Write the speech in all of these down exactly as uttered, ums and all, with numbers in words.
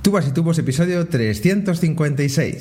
Tubas y Tubos, episodio trescientos cincuenta y seis.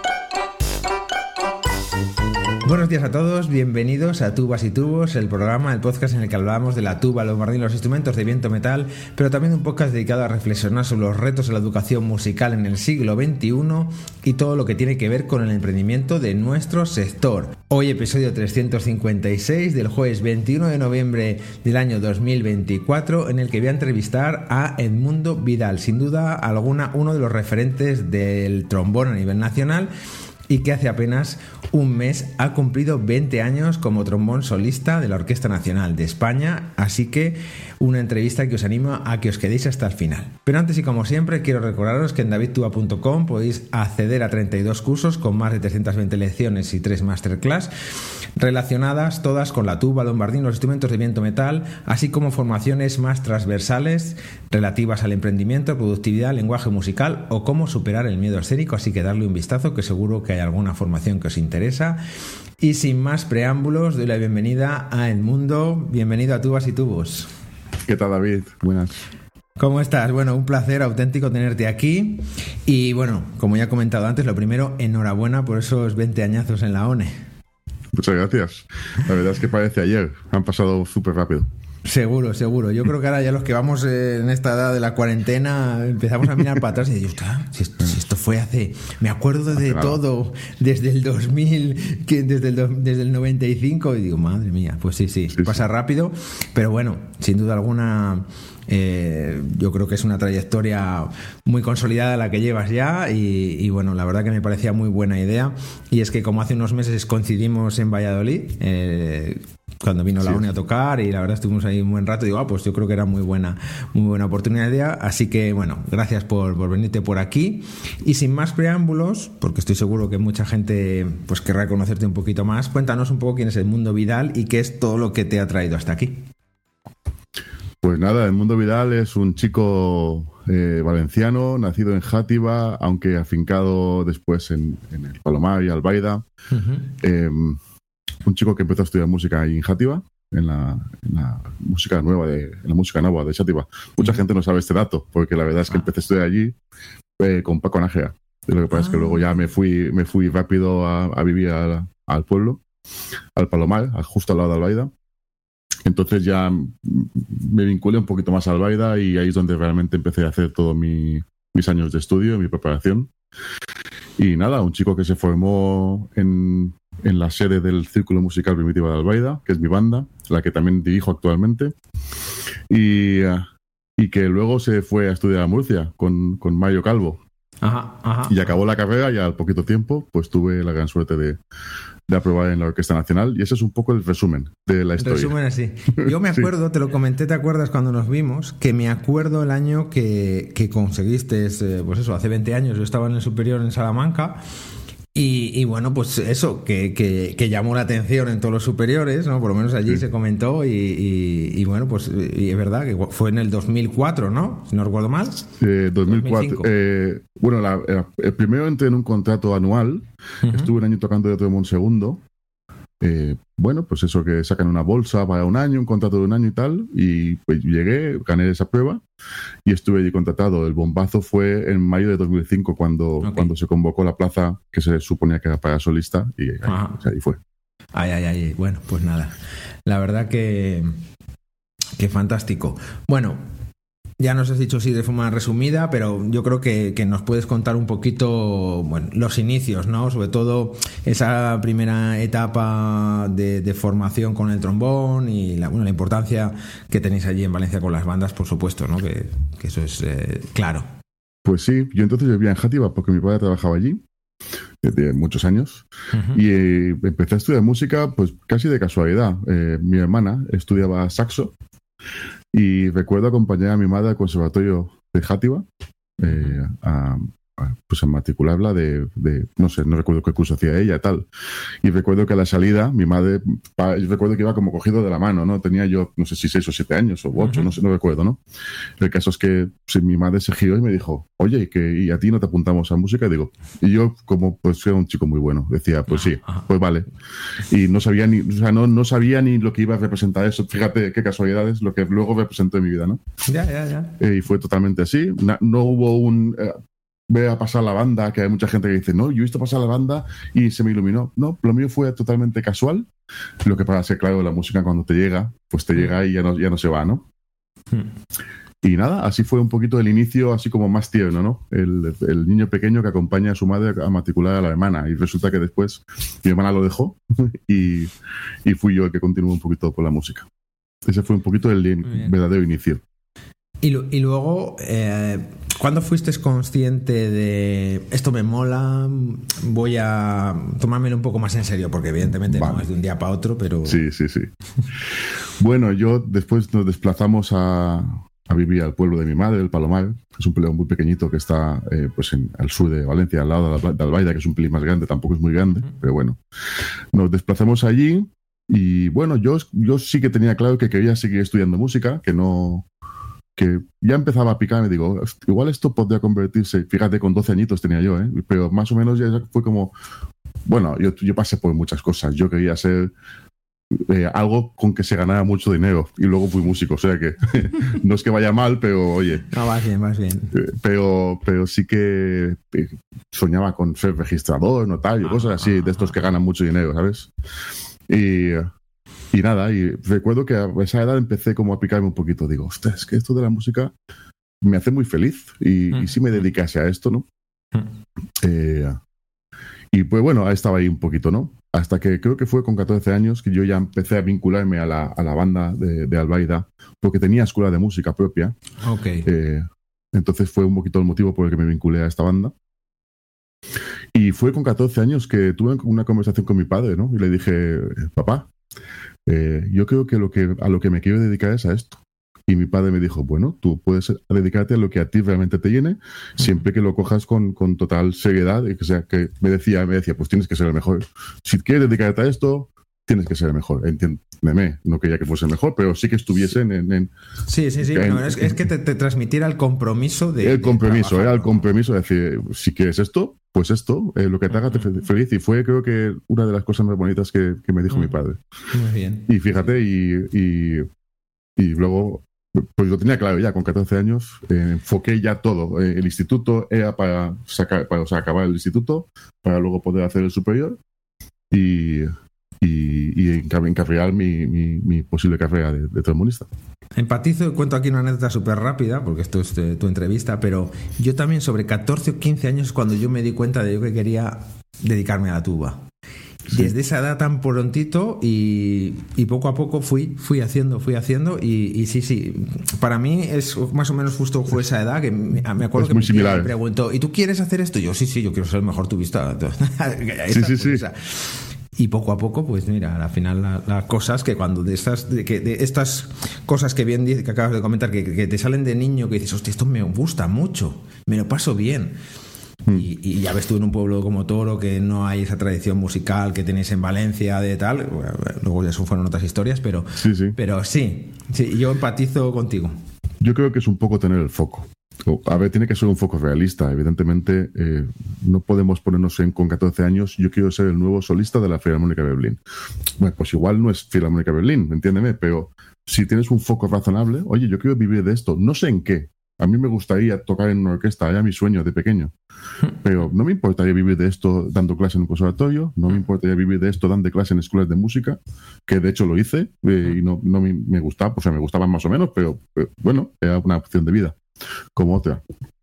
Buenos días a todos, bienvenidos a Tubas y Tubos, el programa, el podcast en el que hablamos de la tuba, los bardines, los instrumentos de viento metal, pero también un podcast dedicado a reflexionar sobre los retos de la educación musical en el siglo veintiuno y todo lo que tiene que ver con el emprendimiento de nuestro sector. Hoy episodio trescientos cincuenta y seis del jueves veintiuno de noviembre del año dos mil veinticuatro, en el que voy a entrevistar a Edmundo Vidal, sin duda alguna uno de los referentes del trombón a nivel nacional, y que hace apenas un mes ha cumplido veinte años como trombón solista de la Orquesta Nacional de España, así que una entrevista que os animo a que os quedéis hasta el final. Pero antes y como siempre quiero recordaros que en david tuba punto com podéis acceder a treinta y dos cursos con más de trescientas veinte lecciones y tres masterclass relacionadas todas con la tuba, bombardín, los instrumentos de viento metal, así como formaciones más transversales relativas al emprendimiento, productividad, lenguaje musical o cómo superar el miedo escénico, así que darle un vistazo que seguro que hay alguna formación que os interesa. Y sin más preámbulos, doy la bienvenida a Edmundo. Bienvenido a Tubas y Tubos. ¿Qué tal, David? Buenas. ¿Cómo estás? Bueno, un placer auténtico tenerte aquí. Y bueno, como ya he comentado antes, lo primero, enhorabuena por esos veinte añazos en la O N E. Muchas gracias. La verdad es que parece ayer. Han pasado súper rápido. Seguro, seguro. Yo creo que ahora ya los que vamos en esta edad de la cuarentena empezamos a mirar para atrás y digo, si esto, si esto fue hace... Me acuerdo de claro. todo desde el dos mil, que desde, el, desde el noventa y cinco, y digo, madre mía, pues sí, sí, sí pasa sí. rápido. Pero bueno, sin duda alguna... Eh, yo creo que es una trayectoria muy consolidada la que llevas ya y, y bueno, la verdad que me parecía muy buena idea, y es que como hace unos meses coincidimos en Valladolid eh, cuando vino la sí. O N E a tocar, y la verdad estuvimos ahí un buen rato y digo, ah, pues yo creo que era muy buena muy buena oportunidad de idea, así que bueno, gracias por, por venirte por aquí. Y sin más preámbulos, porque estoy seguro que mucha gente pues querrá conocerte un poquito más, cuéntanos un poco quién es Edmundo Vidal y qué es todo lo que te ha traído hasta aquí. Pues nada, Edmundo Vidal es un chico eh, valenciano, nacido en Játiva, aunque afincado después en, en el Palomar y Albaida. Uh-huh. Eh, un chico que empezó a estudiar música ahí en Játiva, en la, en la música nueva de en la música nueva de Játiva. Mucha uh-huh. gente no sabe este dato, porque la verdad es que ah. empecé a estudiar allí eh, con Paco Nájera. Lo que pasa ah. es que luego ya me fui me fui rápido a, a vivir a, al pueblo, al Palomar, justo al lado de Albaida. Entonces ya me vinculé un poquito más a Albaida y ahí es donde realmente empecé a hacer todos mi, mis años de estudio, mi preparación. Y nada, un chico que se formó en, en la sede del Círculo Musical Primitivo de Albaida, que es mi banda, la que también dirijo actualmente, y, y que luego se fue a estudiar a Murcia con, con Mario Calvo. Ajá, ajá. Y acabó la carrera y al poquito tiempo pues tuve la gran suerte de... de aprobar en la Orquesta Nacional, y ese es un poco el resumen de la historia. Resumen así. Yo me acuerdo, sí. te lo comenté, ¿te acuerdas cuando nos vimos? Que me acuerdo el año que, que conseguiste, eh, pues eso, hace veinte años, yo estaba en el superior en Salamanca, y, y bueno, pues eso, que, que, que llamó la atención en todos los superiores, ¿no? Por lo menos allí sí. se comentó, y, y, y bueno, pues y es verdad que fue en el dos mil cuatro, ¿no? Si no recuerdo mal. Eh, dos mil cuatro. Eh, bueno, la, el primero entré en un contrato anual, uh-huh. estuve un año tocando de trombón segundo. Eh, bueno, pues eso, que sacan una bolsa para un año, un contrato de un año y tal, y pues llegué, gané esa prueba y estuve allí contratado. El bombazo fue en mayo de dos mil cinco cuando, okay. cuando se convocó la plaza que se suponía que era para solista, y ahí, o sea, ahí fue. Ay, ay, ay, bueno, pues nada, la verdad que que fantástico. Bueno, ya nos has dicho sí de forma resumida, pero yo creo que, que nos puedes contar un poquito, bueno, los inicios, ¿no? Sobre todo esa primera etapa de, de formación con el trombón y la, bueno, la importancia que tenéis allí en Valencia con las bandas, por supuesto, ¿no? Que, que eso es eh, claro. Pues sí, yo entonces vivía en Játiva porque mi padre trabajaba allí desde muchos años. Uh-huh. Y eh, empecé a estudiar música pues casi de casualidad. Eh, mi hermana estudiaba saxo. Y recuerdo acompañar a mi madre al conservatorio de Játiva eh, a, pues a matricularla de, de, no sé, no recuerdo qué curso hacía ella y tal. Y recuerdo que a la salida, mi madre, yo recuerdo que iba como cogido de la mano, ¿no? Tenía yo, no sé si seis o siete años o ocho, uh-huh. no sé, no recuerdo, ¿no? El caso es que pues, mi madre se giró y me dijo, oye, ¿y, que, ¿y a ti no te apuntamos a música? Y digo, y yo como pues era un chico muy bueno, decía, pues sí, pues vale. Y no sabía ni, o sea, no, no sabía ni lo que iba a representar eso. Fíjate qué casualidades, lo que luego representó en mi vida, ¿no? Ya, ya, ya. Eh, y fue totalmente así. No, no hubo un... Eh, ve a pasar la banda, que hay mucha gente que dice, no, yo he visto pasar la banda y se me iluminó. No, lo mío fue totalmente casual. Lo que para ser claro, la música cuando te llega, pues te llega y ya no, ya no se va, ¿no? Hmm. Y nada, así fue un poquito el inicio, así como más tierno, ¿no? El, el niño pequeño que acompaña a su madre a matricular a la hermana. Y resulta que después mi hermana lo dejó y, y fui yo el que continuó un poquito con la música. Ese fue un poquito el verdadero inicio. Y, y luego, eh, ¿cuándo fuiste consciente de esto me mola, voy a tomármelo un poco más en serio? Porque evidentemente vale. no es de un día para otro, pero... Sí, sí, sí. Bueno, yo después nos desplazamos a, a vivir al pueblo de mi madre, el Palomar, que es un pueblo muy pequeñito que está eh, pues en, al sur de Valencia, al lado de Albaida, que es un pelín más grande, tampoco es muy grande, uh-huh. pero bueno. Nos desplazamos allí y bueno, yo, yo sí que tenía claro que quería seguir estudiando música, que no... que ya empezaba a picar, me digo, igual esto podría convertirse, fíjate, con doce añitos tenía yo, ¿eh? Pero más o menos ya fue como, bueno, yo, yo pasé por muchas cosas, yo quería ser eh, algo con que se ganara mucho dinero y luego fui músico, o sea que no es que vaya mal, pero oye. No, vas bien, vas bien. Eh, pero, pero sí que eh, soñaba con ser registrador, notario, ah, cosas así, ah, de estos que ganan mucho dinero, ¿sabes? Y... Y nada, y recuerdo que a esa edad empecé como a picarme un poquito. Digo, ostras, es que esto de la música me hace muy feliz. Y, mm. y si me dedicase a esto, ¿no? Mm. Eh, y pues bueno, estaba ahí un poquito, ¿no? Hasta que creo que fue con catorce años que yo ya empecé a vincularme a la, a la banda de, de Albaida, porque tenía escuela de música propia. Okay. Eh, entonces fue un poquito el motivo por el que me vinculé a esta banda. Y fue con catorce años que tuve una conversación con mi padre, ¿no? Y le dije, papá, Eh, yo creo que, lo que a lo que me quiero dedicar es a esto. Y mi padre me dijo, bueno, tú puedes dedicarte a lo que a ti realmente te llene, siempre que lo cojas con, con total seriedad. Y que, sea, que me decía, me decía, pues tienes que ser el mejor. Si quieres dedicarte a esto, tienes que ser el mejor. Entiéndeme, no quería que fuese el mejor, pero sí que estuviesen en... en sí, sí, sí. En, no, es, es que te, te transmitiera el compromiso de... El compromiso, de era el compromiso de decir, si quieres esto, pues esto, eh, lo que te haga te feliz. Y fue, creo que, una de las cosas más bonitas que, que me dijo mm. mi padre. Muy bien. Y fíjate, y, y, y luego, pues lo tenía claro ya, con catorce años, eh, enfoqué ya todo. Eh, el instituto era para, sacar, para o sea, acabar el instituto, para luego poder hacer el superior y, y, y encarrilar mi, mi, mi posible carrera de, de trombonista. Empatizo, cuento aquí una anécdota súper rápida, porque esto es de, tu entrevista, pero yo también sobre catorce o quince años cuando yo me di cuenta de yo que quería dedicarme a la tuba. Sí. Desde esa edad tan prontito y, y poco a poco fui fui haciendo, fui haciendo y, y sí, sí, para mí es más o menos justo fue esa edad que me, me acuerdo es que muy me, similar. me preguntó, ¿y tú quieres hacer esto? Y yo, sí, sí, yo quiero ser el mejor tubista. Sí, sí, sí. Y poco a poco, pues mira, al final las la cosas que cuando de estas, de, que, de estas cosas que bien que acabas de comentar, que, que te salen de niño, que dices, hostia, esto me gusta mucho, me lo paso bien. Mm. Y, y ya ves tú en un pueblo como Toro que no hay esa tradición musical que tenéis en Valencia de tal, bueno, luego ya fueron otras historias, pero sí, sí. pero sí, sí, yo empatizo contigo. Yo creo que es un poco tener el foco. A ver, tiene que ser un foco realista. Evidentemente, eh, no podemos ponernos en con catorce años, yo quiero ser el nuevo solista de la Filarmónica de Berlín. Bueno, pues igual no es Filarmónica de Berlín, entiéndeme, pero si tienes un foco razonable, oye, yo quiero vivir de esto, no sé en qué. A mí me gustaría tocar en una orquesta, era mi sueño de pequeño. Pero no me importaría vivir de esto dando clase en un conservatorio, no me importaría vivir de esto dando clase en escuelas de música, que de hecho lo hice eh, y no, no me, me gustaba, o sea, me gustaban más o menos, pero, pero bueno, era una opción de vida como otra.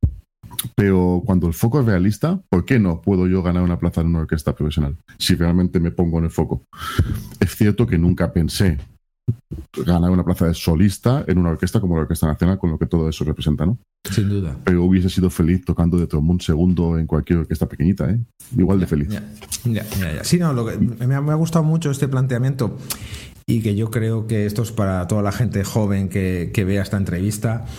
Pero cuando el foco es realista, ¿por qué no puedo yo ganar una plaza en una orquesta profesional? Si realmente me pongo en el foco. Es cierto que nunca pensé ganar una plaza de solista en una orquesta como la Orquesta Nacional, con lo que todo eso representa, ¿no? Sin duda. Pero hubiese sido feliz tocando de trombón segundo en cualquier orquesta pequeñita, ¿eh? Igual de feliz. Ya, ya, ya, ya. Sí, no, lo que, me, ha, me ha gustado mucho este planteamiento y que yo creo que esto es para toda la gente joven que, que vea esta entrevista.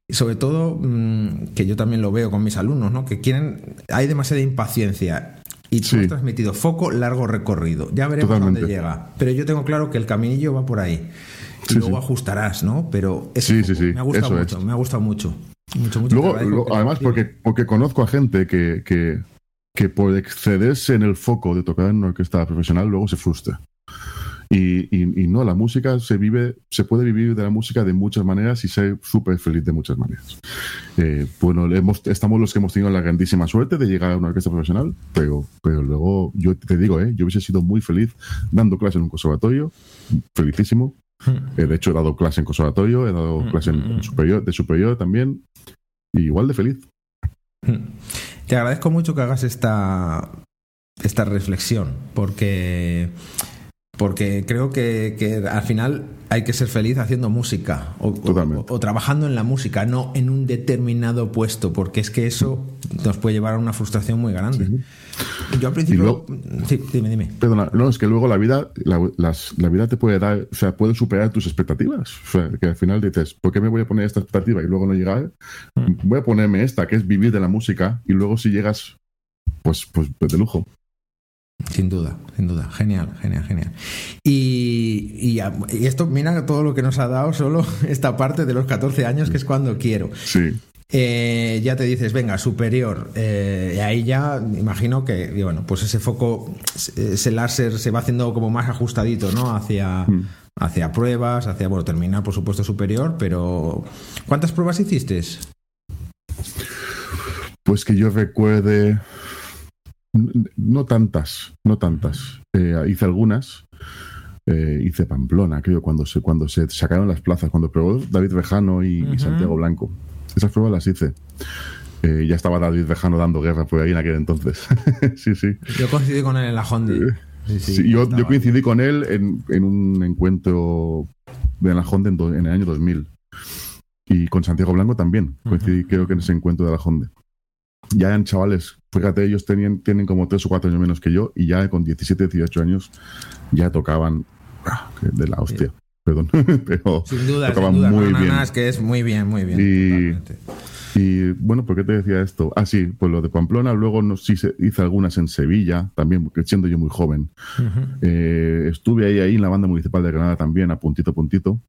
sobre todo, mmm, que yo también lo veo con mis alumnos, ¿no? Que quieren, hay demasiada impaciencia. Y tú Sí. has transmitido foco, largo recorrido. Ya veremos Totalmente. a dónde llega. Pero yo tengo claro que el caminillo va por ahí. Y Sí, luego sí. ajustarás, ¿no? Pero Sí, ese sí, foco sí, me ha gustado eso mucho, es. me ha gustado mucho. Mucho, mucho. Luego, Te agradezco luego, que lo además, digas. porque, porque conozco a gente que, que, que por excederse en el foco de tocar en una orquesta profesional, luego se frustra. Y, y, y no, la música se vive, se puede vivir de la música de muchas maneras y ser súper feliz de muchas maneras. Eh, bueno, hemos, estamos los que hemos tenido la grandísima suerte de llegar a una orquesta profesional, pero, pero luego, yo te digo, eh, yo hubiese sido muy feliz dando clase en un conservatorio, felicísimo. Eh, de hecho, he dado clase en conservatorio, he dado clase en, en superior, de superior también, y igual de feliz. Te agradezco mucho que hagas esta, esta reflexión, porque... Porque creo que, que al final hay que ser feliz haciendo música o, o, o trabajando en la música, no en un determinado puesto, porque es que eso nos puede llevar a una frustración muy grande. Sí. Yo al principio... Luego, sí, dime, dime. Perdona, no, es que luego la vida la, las, la vida te puede dar, o sea, puede superar tus expectativas. O sea, que al final dices, ¿por qué me voy a poner esta expectativa y luego no llegar? Mm. Voy a ponerme esta, que es vivir de la música, y luego si llegas, pues, pues, pues de lujo. Sin duda, sin duda. Genial, genial, genial. Y, y, y esto, mira todo lo que nos ha dado solo esta parte de los catorce años, que es cuando quiero. Sí. Eh, ya te dices, venga, superior. Eh, y ahí ya imagino que, y bueno, pues ese foco, ese láser se va haciendo como más ajustadito, ¿no? Hacia, mm. hacia pruebas, hacia, bueno, terminar, por supuesto, superior, pero ¿cuántas pruebas hiciste? Pues que yo recuerde... No tantas, no tantas. Eh, hice algunas. Eh, hice Pamplona, creo, cuando se, cuando se sacaron las plazas, cuando probó David Rejano y, uh-huh. y Santiago Blanco. Esas pruebas las hice. Eh, ya estaba David Rejano dando guerra por ahí en aquel entonces. sí, sí. Yo coincidí con él en la Hondi. Eh, sí, sí, sí, yo, yo coincidí con él en, en un encuentro de la Hondi en, en el año dos mil. Y con Santiago Blanco también. Coincidí, uh-huh. creo que en ese encuentro de la Hondi. Ya eran chavales, fíjate, ellos tenían, tienen como tres o cuatro años menos que yo, y ya con diecisiete, dieciocho años ya tocaban ah, de la hostia, sí. Perdón, pero sin duda, tocaban sin duda, muy no, bien. No, es que es muy bien, muy bien. Y, y bueno, ¿por qué te decía esto? Ah, sí, pues lo de Pamplona, luego no, sí hice algunas en Sevilla, también siendo yo muy joven. Uh-huh. Eh, estuve ahí, ahí en la banda municipal de Granada también, a puntito, puntito.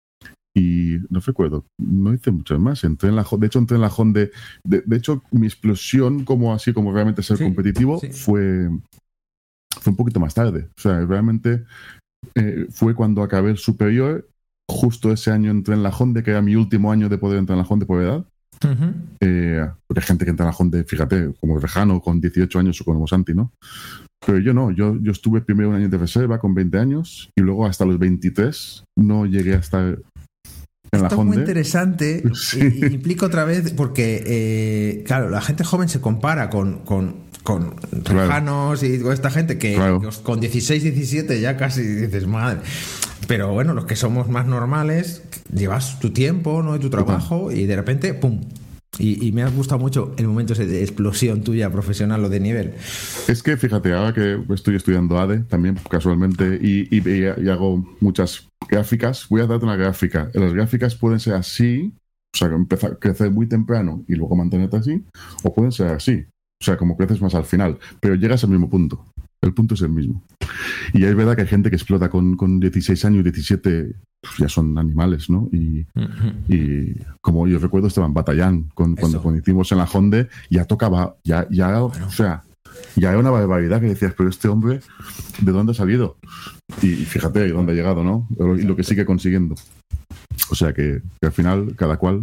Y no recuerdo, no hice muchas más. Entré en la, de hecho, entré en la Honda. De, de hecho, mi explosión, como así, como realmente ser sí, competitivo, sí. fue, fue un poquito más tarde. O sea, realmente eh, fue cuando acabé el superior. Justo ese año entré en la Honda, que era mi último año de poder entrar en la Honda por edad. Uh-huh. Eh, porque hay gente que entra en la Honda, fíjate, como Rejano, con dieciocho años o como Santi, ¿no? Pero yo no, yo, yo estuve primero un año de reserva con veinte años y luego hasta los veintitrés no llegué a estar. Esto es muy interesante. Sí. Y, y implica otra vez, porque, eh, claro, la gente joven se compara con, con, con Rejanos claro. y con esta gente que, claro. que con dieciséis, diecisiete ya casi dices, madre. Pero bueno, los que somos más normales, llevas tu tiempo, ¿no? Y tu trabajo, y de repente, ¡pum! Y, y me ha gustado mucho el momento ese de explosión tuya profesional o de nivel. Es que fíjate, ahora que estoy estudiando A D E también casualmente y, y, y hago muchas gráficas, voy a darte una gráfica. Las gráficas pueden ser así, o sea, empezar a crecer muy temprano y luego mantenerte así, o pueden ser así, o sea, como creces más al final, pero llegas al mismo punto. El punto es el mismo. Y es verdad que hay gente que explota con, con dieciséis años, diecisiete, pues ya son animales, ¿no? Y, uh-huh. y como yo recuerdo, Esteban Batallán, con, cuando, cuando hicimos en la Honda, ya tocaba, ya, ya bueno. o sea, ya era una barbaridad que decías, pero este hombre, ¿de dónde ha salido? Y, y fíjate de dónde ha llegado, ¿no? Y lo que sigue consiguiendo. O sea que, que al final, cada cual...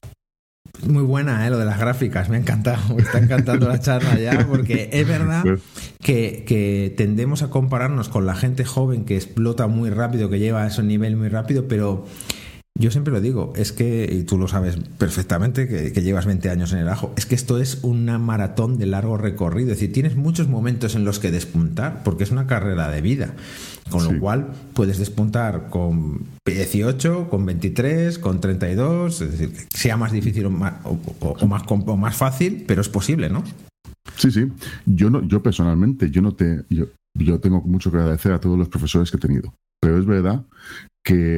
Muy buena, ¿eh? Lo de las gráficas, me ha encantado, me está encantando la charla ya, porque es verdad que, que tendemos a compararnos con la gente joven que explota muy rápido, que lleva a ese nivel muy rápido, pero yo siempre lo digo, es que, y tú lo sabes perfectamente, que, que llevas veinte años en el ajo, es que esto es una maratón de largo recorrido, es decir, tienes muchos momentos en los que despuntar, porque es una carrera de vida, con sí. lo cual puedes despuntar con dieciocho, con veintitrés, con treinta y dos, es decir, que sea más difícil o más, o, o, o más, o más fácil, pero es posible, ¿no? Sí, sí. Yo no, yo personalmente, yo no te, yo, yo tengo mucho que agradecer a todos los profesores que he tenido, pero es verdad que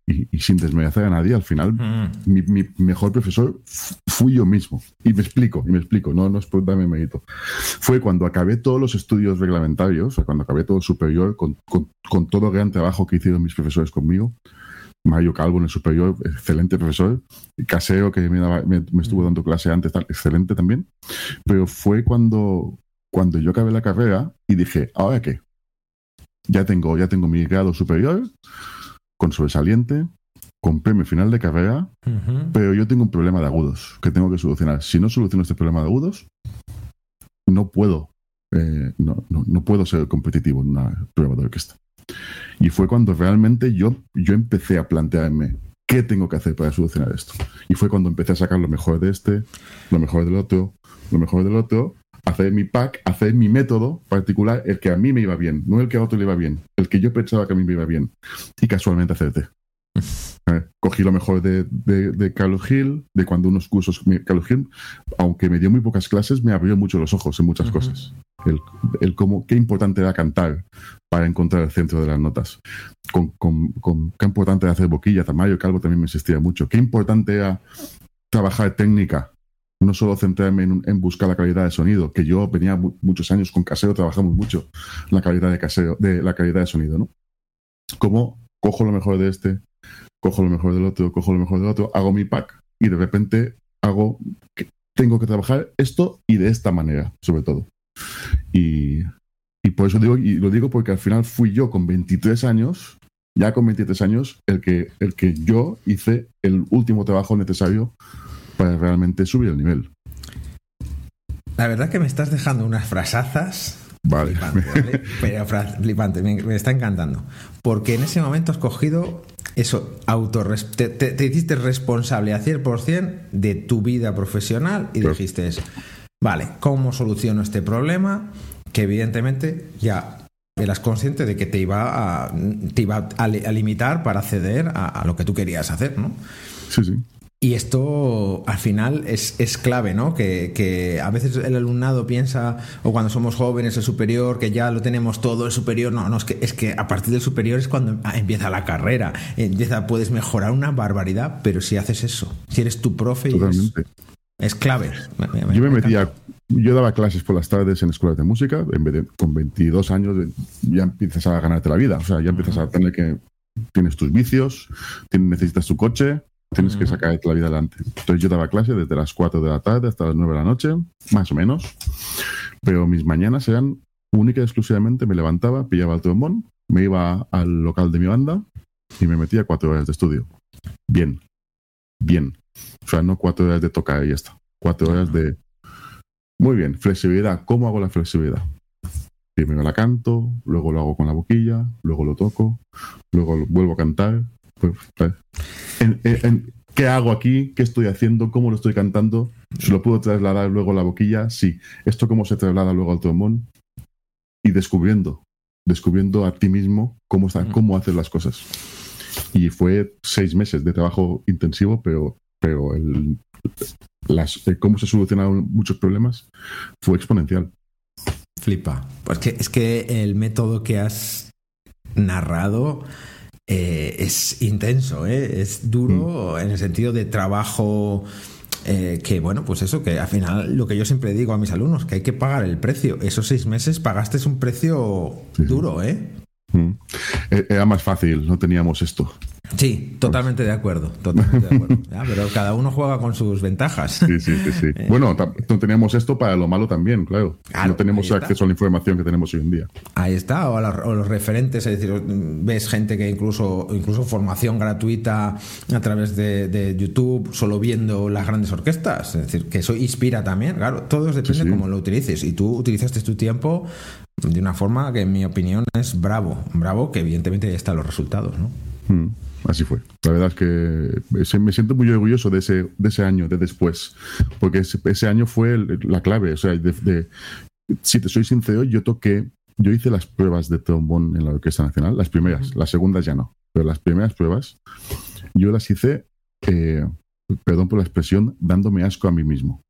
y, y sin desmerecer a nadie, al final mm. mi, mi mejor profesor fui yo mismo. Y me explico, y me explico, no, no es por darme mérito. Fue cuando acabé todos los estudios reglamentarios, o sea, cuando acabé todo el superior, con, con, con todo el gran trabajo que hicieron mis profesores conmigo. Mario Calvo en el superior, excelente profesor. Casero, que me, daba, me, me estuvo dando clase antes, tal, excelente también. Pero fue cuando, cuando yo acabé la carrera y dije, ¿ahora qué? Ya tengo, ya tengo mi grado superior, con sobresaliente, con premio final de carrera, uh-huh. pero yo tengo un problema de agudos que tengo que solucionar. Si no soluciono este problema de agudos, no puedo, eh, no, no, no puedo ser competitivo en una prueba de orquesta. Y fue cuando realmente yo, yo empecé a plantearme qué tengo que hacer para solucionar esto. Y fue cuando empecé a sacar lo mejor de este, lo mejor del otro, lo mejor del otro, hacer mi pack, hacer mi método particular, el que a mí me iba bien, no el que a otro le iba bien, el que yo pensaba que a mí me iba bien. Y casualmente acerté. Eh, cogí lo mejor de, de, de Carlos Gil, de cuando unos cursos, Carlos Gil, aunque me dio muy pocas clases, me abrió mucho los ojos en muchas uh-huh. cosas. El, el cómo, qué importante era cantar para encontrar el centro de las notas. Con, con, con, qué importante era hacer boquilla. Mario Calvo también me insistía mucho. Qué importante era trabajar técnica, no solo centrarme en, en buscar la calidad de sonido, que yo venía mu- muchos años con Casero, trabajamos mucho la calidad de Casero, de la calidad de sonido, ¿no? Cómo cojo lo mejor de este, cojo lo mejor del otro, cojo lo mejor del otro, hago mi pack y de repente hago que tengo que trabajar esto y de esta manera, sobre todo. Y, y por eso digo, y lo digo porque al final fui yo con veintitrés años, ya con veintitrés años, el que, el que yo hice el último trabajo necesario para realmente subir el nivel. La verdad que me estás dejando unas frasazas. Vale. Flipante, ¿vale? Pero flipante, me, me está encantando. Porque en ese momento has cogido eso, autorres- te, te, te hiciste responsable al cien por ciento de tu vida profesional y claro. dijiste eso. Vale, ¿cómo soluciono este problema? Que evidentemente ya eras consciente de que te iba a, te iba a, a limitar para acceder a, a lo que tú querías hacer, ¿no? Sí, sí. Y esto al final es, es clave, ¿no? Que, que a veces el alumnado piensa, o cuando somos jóvenes, el superior, que ya lo tenemos todo, el superior. No, no, es que, es que a partir del superior es cuando empieza la carrera. Empieza, puedes mejorar una barbaridad, pero si haces eso, si eres tu profe, totalmente. Es, es clave. Me, me, yo me, me metía, yo daba clases por las tardes en escuelas de música, en vez de, con veintidós años ya empiezas a ganarte la vida, o sea, ya empiezas uh-huh. a tener que, tienes tus vicios, tienes, necesitas tu coche, tienes uh-huh. que sacar la vida adelante. Entonces yo daba clase desde las cuatro de la tarde hasta las nueve de la noche, más o menos, pero mis mañanas eran única y exclusivamente, me levantaba, pillaba el trombón, me iba al local de mi banda y me metía cuatro horas de estudio. Bien, bien. O sea, no cuatro horas de tocar y ya está. Cuatro horas de... Muy bien, flexibilidad. ¿Cómo hago la flexibilidad? Primero la canto, luego lo hago con la boquilla, luego lo toco, luego lo vuelvo a cantar. Pues, en, en, en, ¿qué hago aquí? ¿Qué estoy haciendo? ¿Cómo lo estoy cantando? ¿Se lo puedo trasladar luego a la boquilla? Sí. ¿Esto cómo se traslada luego al trombón? Y descubriendo, descubriendo a ti mismo cómo, está, cómo haces las cosas. Y fue seis meses de trabajo intensivo, pero, pero el, las, el cómo se solucionaron muchos problemas fue exponencial. Flipa. Pues que, es que el método que has narrado... Eh, es intenso, ¿eh? Es duro mm. en el sentido de trabajo eh, que, bueno, pues eso, que al final lo que yo siempre digo a mis alumnos, que hay que pagar el precio. Esos seis meses pagaste un precio sí, duro, ¿eh? Mm. Era más fácil, no teníamos esto. Sí, totalmente de acuerdo, totalmente de acuerdo. Ya, pero cada uno juega con sus ventajas. Sí, sí, sí, sí. Eh. Bueno, no teníamos esto para lo malo también, claro. claro no tenemos acceso a la información que tenemos hoy en día. Ahí está, o, a la, o los referentes, es decir, ves gente que incluso incluso formación gratuita a través de, de YouTube, solo viendo las grandes orquestas, es decir, que eso inspira también, claro, todo depende de sí, sí. cómo lo utilices. Y tú utilizaste tu tiempo de una forma que en mi opinión es bravo, bravo, que evidentemente ahí están los resultados, ¿no? Mm. Así fue. La verdad es que me siento muy orgulloso de ese, de ese año, de después, porque ese, ese año fue el, la clave. O sea, de, de, si te soy sincero, yo toqué, yo hice las pruebas de trombón en la Orquesta Nacional, las primeras, las segundas ya no, pero las primeras pruebas yo las hice, eh, perdón por la expresión, dándome asco a mí mismo.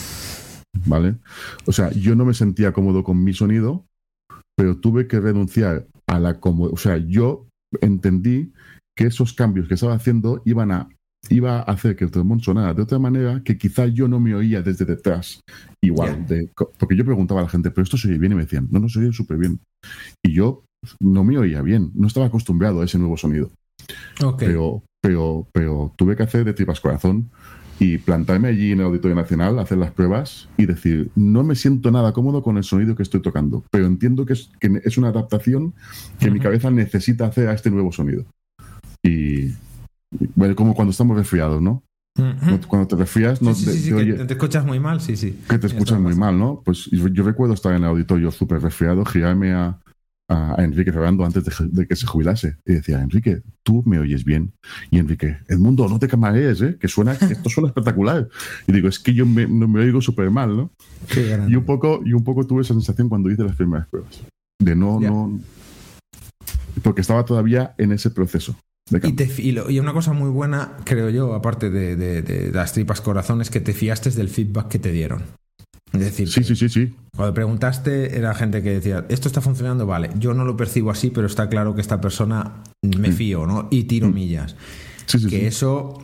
¿Vale? O sea, yo no me sentía cómodo con mi sonido, pero tuve que renunciar a la comodidad. O sea, yo entendí que esos cambios que estaba haciendo iban a, iba a hacer que el trombón sonara de otra manera que quizá yo no me oía desde detrás. Igual, yeah. de, porque yo preguntaba a la gente, ¿pero esto se oye bien? Y me decían, no, no se oye súper bien. Y yo no me oía bien, no estaba acostumbrado a ese nuevo sonido. Okay. Pero, pero, pero tuve que hacer de tripas corazón y plantarme allí en el Auditorio Nacional, hacer las pruebas y decir, no me siento nada cómodo con el sonido que estoy tocando, pero entiendo que es, que es una adaptación que uh-huh. mi cabeza necesita hacer a este nuevo sonido. Y bueno, como cuando estamos resfriados, ¿no? Uh-huh. Cuando te resfrías, no sí, sí, te, sí, te, oye, oye, te escuchas muy mal, sí, sí. Que te escuchas muy mal, ¿no? Pues yo, yo recuerdo estar en el auditorio súper resfriado, girarme a a Enrique Ferrando antes de, de que se jubilase y decía, Enrique, tú me oyes bien. Y Enrique, Edmundo, no te camarees, ¿eh? que suena, que esto suena espectacular. Y digo, es que yo me, no me oigo súper mal, ¿no? Y un poco, y un poco tuve esa sensación cuando hice las primeras pruebas de no, yeah. no, porque estaba todavía en ese proceso. Y, te, y, lo, y una cosa muy buena, creo yo, aparte de, de, de las tripas corazón, es que te fiaste del feedback que te dieron. Es decir, sí, sí, sí, sí. Cuando preguntaste, era gente que decía, esto está funcionando, vale, yo no lo percibo así, pero está claro que esta persona me fío, ¿no? Y tiro mm. millas. Sí, sí, que sí. Eso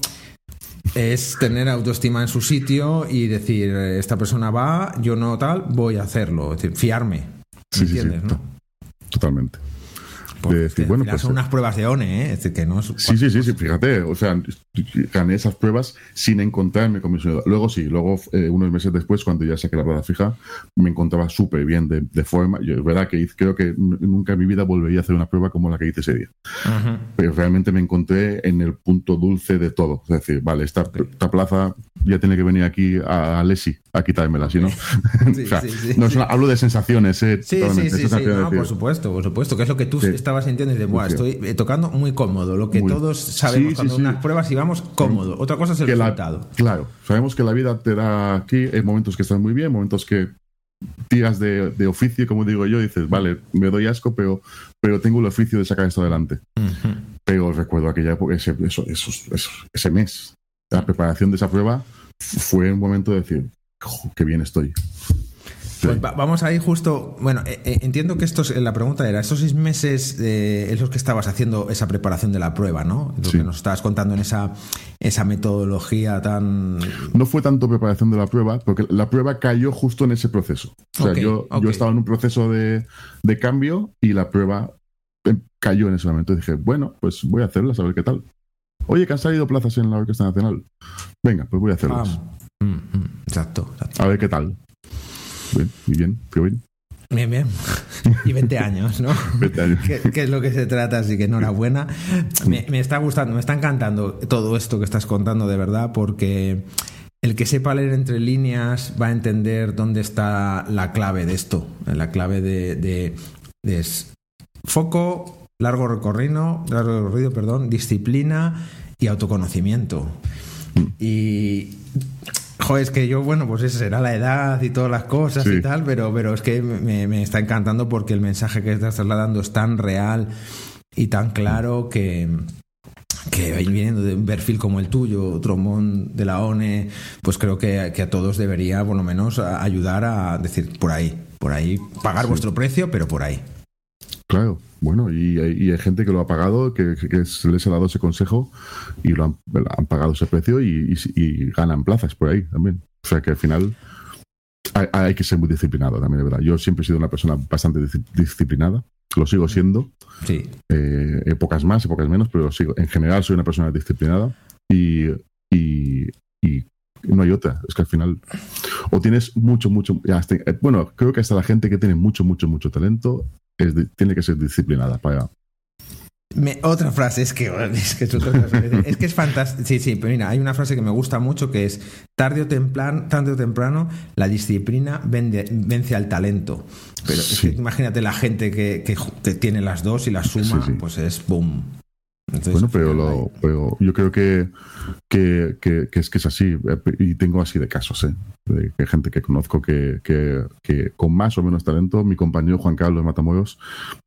es tener autoestima en su sitio y decir, esta persona va, yo no tal, voy a hacerlo. Es decir, fiarme. Sí, ¿entiendes, sí, sí. no? Totalmente. Pues de decir, bueno, pues son unas pruebas de O N E, ¿eh? Es decir, que no es... Sí, sí, sí, sí, fíjate, o sea, gané esas pruebas sin encontrarme con mi sonido. Luego sí, luego eh, unos meses después, cuando ya saqué la rueda fija, me encontraba súper bien de, de forma. Yo, es verdad que creo que nunca en mi vida volvería a hacer una prueba como la que hice ese día. Uh-huh. Pero realmente me encontré en el punto dulce de todo. Es decir, vale, esta, okay. esta plaza ya tiene que venir aquí a, a Lesi a quitármela, ¿sí, no? Sí, o sea, sí, sí, no es una, hablo de sensaciones, ¿eh? Sí, sí, sí, sí. No, por supuesto, por supuesto, que es lo que tú sí. estabas sintiendo y de, bueno, estoy tocando muy cómodo, lo que muy, todos sabemos sí, cuando sí, unas sí. pruebas y vamos cómodo. Otra cosa es el que resultado. La, claro, sabemos que la vida te da aquí hay momentos que están muy bien, momentos que tiras de, de oficio, como digo yo, y dices, vale, me doy asco, pero, pero tengo el oficio de sacar esto adelante. Uh-huh. Pero recuerdo aquella época, ese, eso, eso, eso, ese mes, la preparación de esa prueba fue un momento de decir, oh, qué bien estoy. Pues va, vamos ahí justo. Bueno, eh, entiendo que esto es, la pregunta era, estos seis meses eh, es los que estabas haciendo esa preparación de la prueba, ¿no? Lo sí. que nos estabas contando en esa, esa metodología tan... No fue tanto preparación de la prueba, porque la prueba cayó justo en ese proceso. O sea, okay, yo, okay. yo estaba en un proceso de, de cambio y la prueba cayó en ese momento. Y dije, bueno, pues voy a hacerlas, a ver qué tal. Oye, que han salido plazas en la Orquesta Nacional. Venga, pues voy a hacerlas. Ah, mm, mm, exacto, exacto. A ver qué tal. Bien, muy bien, qué bien. Bien, bien. Y veinte años, ¿no? veinte años. que, que es lo que se trata, así que enhorabuena. Me, me está gustando, me está encantando todo esto que estás contando, de verdad, porque el que sepa leer entre líneas va a entender dónde está la clave de esto. La clave de, de, de foco, largo recorrido, largo recorrido, perdón, disciplina y autoconocimiento. Mm. Y... Joder, es que yo, bueno, pues esa será la edad y todas las cosas sí. y tal, pero, pero es que me, me está encantando porque el mensaje que estás trasladando es tan real y tan claro que, que viniendo de un perfil como el tuyo, trombón de la O N E, pues creo que, que a todos debería, por lo menos, ayudar a decir, por ahí, por ahí, pagar sí. vuestro precio, pero por ahí. Claro, bueno, y hay, y hay gente que lo ha pagado, que, que se les ha dado ese consejo y lo han, han pagado ese precio y, y, y ganan plazas por ahí también. O sea que al final hay, hay que ser muy disciplinado también, de verdad. Yo siempre he sido una persona bastante disciplinada, lo sigo siendo. Sí. Eh, épocas más, épocas menos, pero sigo. En general soy una persona disciplinada y, y, y no hay otra. Es que al final o tienes mucho, mucho... Hasta, bueno, creo que hasta la gente que tiene mucho, mucho, mucho talento Es de, tiene que ser disciplinada para... Me, otra frase, es que es que es, otra frase, es, que es fantástico. Sí, sí, pero mira, hay una frase que me gusta mucho que es tarde o temprano, tarde o temprano la disciplina vende, vence al talento. Pero sí. es que imagínate la gente que, que, que tiene las dos y las suma, sí, sí. pues es boom. Entonces, bueno, pero, lo, pero yo creo que, que, que, que es que es así, y tengo así de casos, ¿eh? de, de gente que conozco que, que, que con más o menos talento, mi compañero Juan Carlos Matamoros,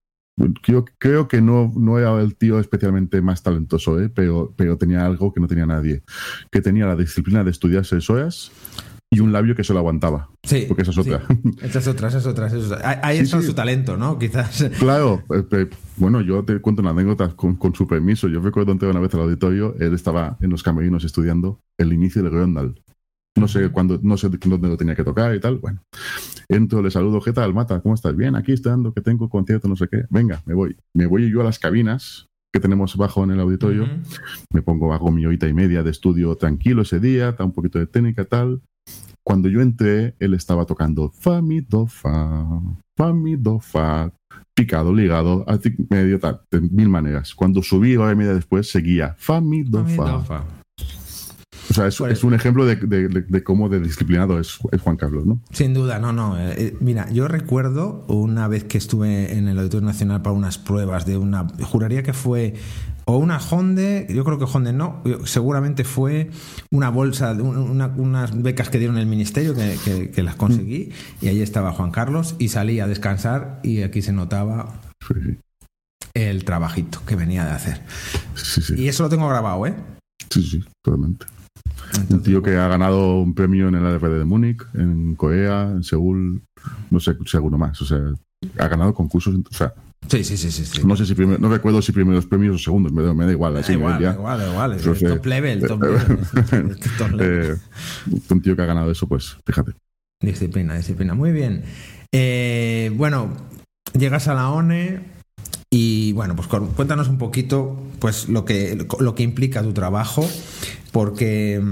yo creo que no, no era el tío especialmente más talentoso, ¿eh? pero, pero tenía algo que no tenía nadie, que tenía la disciplina de estudiarse horas y un labio que se lo aguantaba. Sí. Porque esa es otra. Sí. Esa es otra, esa es otra. Esa es otra. Ahí sí, está sí. su talento, ¿no? Quizás. Claro. Eh, bueno, yo te cuento una anécdota con, con su permiso. Yo recuerdo entrar una vez al auditorio, él estaba en los camerinos estudiando el inicio de Gröndal. No sé cuándo, no sé dónde lo tenía que tocar y tal. Bueno, entro, le saludo. ¿Qué tal, Mata? ¿Cómo estás? Bien, aquí estoy dando que tengo concierto, no sé qué. Venga, me voy. Me voy yo a las cabinas que tenemos abajo en el auditorio. Uh-huh. Me pongo, hago mi horita y media de estudio tranquilo ese día, está un poquito de técnica, tal. Cuando yo entré, él estaba tocando fa, mi, do, fa, fa, mi, do, fa, picado, ligado, así medio tal, de mil maneras. Cuando subí, hora y media después, seguía fa, mi, do, fa. fa. O sea, es, pues, es un ejemplo de, de, de, de cómo de disciplinado es, es Juan Carlos, ¿no? Sin duda, no, no. Eh, mira, yo recuerdo una vez que estuve en el Auditorio Nacional para unas pruebas de una... Juraría que fue o una Honde, yo creo que Honde no, seguramente fue una bolsa, una, unas becas que dieron el ministerio que, que, que las conseguí, mm. y ahí estaba Juan Carlos y salí a descansar y aquí se notaba sí. el trabajito que venía de hacer. Sí, sí. Y eso lo tengo grabado, ¿eh? Sí, sí, totalmente. Entonces, un tío que ha ganado un premio en el A D P D de Múnich, en Corea, en Seúl, no sé si alguno más. O sea, ha ganado concursos. O sea, sí, sí, sí, sí, sí. No sé si primero, no recuerdo si primeros premios o segundos, me da, me da igual. Así, da igual, ya. da igual, da igual. Es Entonces, top level, top level. top level. Eh, un tío que ha ganado eso, pues, fíjate. Disciplina, disciplina. Muy bien. Eh, bueno, llegas a la ONE. Y bueno, pues cuéntanos un poquito pues lo que, lo que implica tu trabajo, porque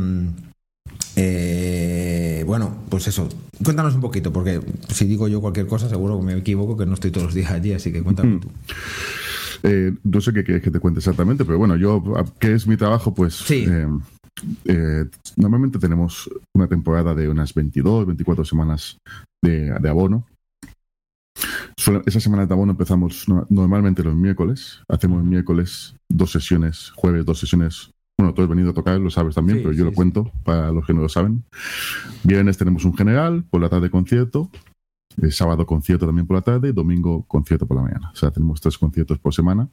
eh, bueno, pues eso, cuéntanos un poquito, porque si digo yo cualquier cosa seguro que me equivoco, que no estoy todos los días allí, así que cuéntame tú. Eh, no sé qué quieres que te cuente exactamente, pero bueno, yo, ¿qué es mi trabajo? Pues sí. eh, eh, normalmente tenemos una temporada de unas veintidós, veinticuatro semanas de, de abono. Esa semana de abono empezamos normalmente los miércoles. Hacemos miércoles dos sesiones, jueves dos sesiones. Bueno, tú has venido a tocar, lo sabes también, sí, pero yo sí, lo cuento sí. para los que no lo saben. Viernes tenemos un general, por la tarde concierto. El sábado concierto también por la tarde y domingo concierto por la mañana. O sea, tenemos tres conciertos por semana.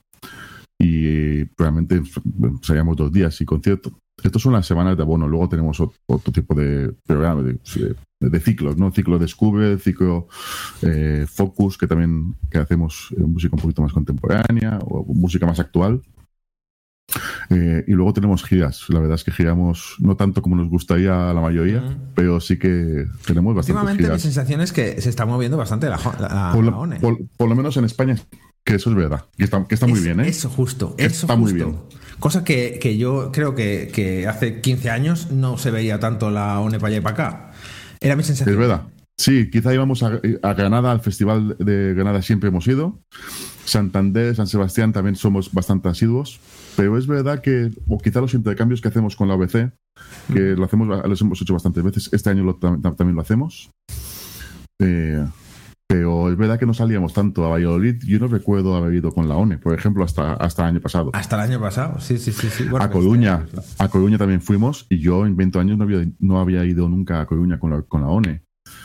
Y realmente ensayamos dos días y concierto. Estas son las semanas de abono. Luego tenemos otro, otro tipo de programas, de, de, de ciclos, ¿no? Ciclo Descubre, ciclo eh, Focus, que también que hacemos eh, música un poquito más contemporánea o música más actual. Eh, y luego tenemos giras. La verdad es que giramos no tanto como nos gustaría a la mayoría, uh-huh. pero sí que tenemos bastantes Últimamente giras. mi sensación es que se está moviendo bastante la, la, por, la lo, ONE. Por, por lo menos en España, que eso es verdad. Que está, que está muy eso, bien, ¿eh? Eso justo. Eso está justo. muy bien. Cosa que, que yo creo que, que hace quince años no se veía tanto la ONE para allá y para acá. Era mi sensación. Es verdad. Sí, quizá íbamos a, a Granada, al Festival de Granada siempre hemos ido. Santander, San Sebastián también somos bastante asiduos. Pero es verdad que, o quizá los intercambios que hacemos con la O B C, que mm. lo hacemos, los hemos hecho bastantes veces, este año lo, también lo hacemos. Eh, pero es verdad que no salíamos tanto a Valladolid. Yo no recuerdo haber ido con la ONE, por ejemplo, hasta, hasta el año pasado. Hasta el año pasado, sí, sí, sí. sí. Bueno, a Coruña, este, a Coruña también fuimos, y yo en veinte años no había, no había ido nunca a Coruña con la, con la ONE.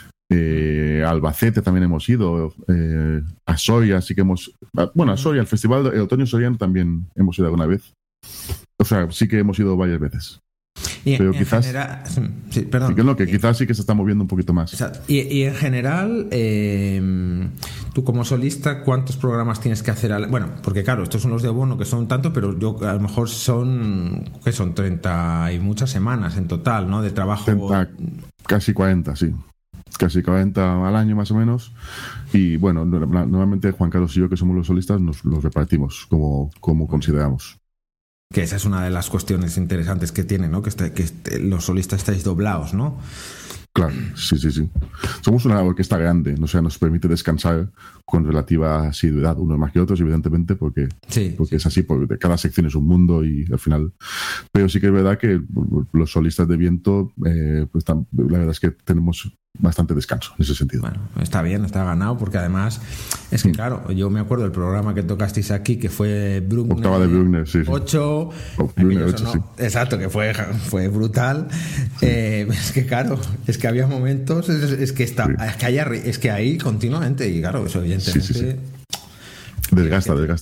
Eh, Albacete también hemos ido, eh, a Soria sí que hemos, bueno, a Soria, al Festival de Otoño Soriano también hemos ido alguna vez. O sea, sí que hemos ido varias veces. Y pero en quizás general, sí, perdón. Sí que, no, que quizás sí que se está moviendo un poquito más. Y, y en general, eh, tú como solista, ¿cuántos programas tienes que hacer? Al, bueno, porque claro, estos son los de abono, que son tanto, pero yo a lo mejor son, ¿qué son? treinta y muchas semanas en total, ¿no? De trabajo. treinta, casi cuarenta, sí. Casi cuarenta al año más o menos. Y bueno, normalmente Juan Carlos y yo, que somos los solistas, nos los repartimos como, como consideramos. Que esa es una de las cuestiones interesantes que tiene, ¿no? Que, este, que este, los solistas estáis doblados, ¿no? Claro, sí, sí, sí. Somos una orquesta grande, o sea, nos permite descansar con relativa asiduidad, unos más que otros, evidentemente, porque, sí, porque sí. es así, porque cada sección es un mundo y al final... Pero sí que es verdad que los solistas de viento, eh, pues la verdad es que tenemos bastante descanso en ese sentido. Bueno, está bien, está ganado, porque además es que, sí. claro, yo me acuerdo del programa que tocasteis aquí, que fue Bruckner, Octava de Bruckner, sí, sí. ocho, oh, Bruckner ocho, sonó, sí. Exacto, que fue, fue brutal. Sí. Eh, es que, claro, es que había momentos, es, es que está, sí. es, que hay, es que ahí continuamente, y claro, eso evidentemente... Sí, sí, sí. Desgasta, que, desgasta.